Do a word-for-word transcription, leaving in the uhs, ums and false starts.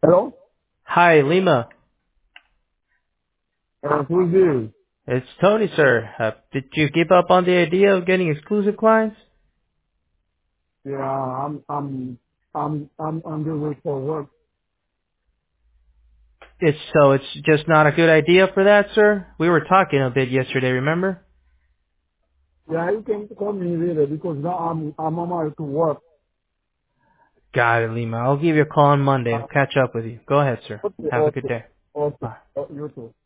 Hello? Hi, Lima. Uh, who's this? It's Tony, sir. Uh, did you give up on the idea of getting exclusive clients? Yeah, I'm, I'm, I'm, I'm on the way for work. It's so it's just not a good idea for that, sir. We were talking a bit yesterday, remember? Yeah, you can call me later because now I'm, I'm on my way to work. Got it, Lima. I'll give you a call on Monday. Uh, I'll catch up with you. Go ahead, sir. okay, Have a good okay, day. okay. Bye. Uh, you too.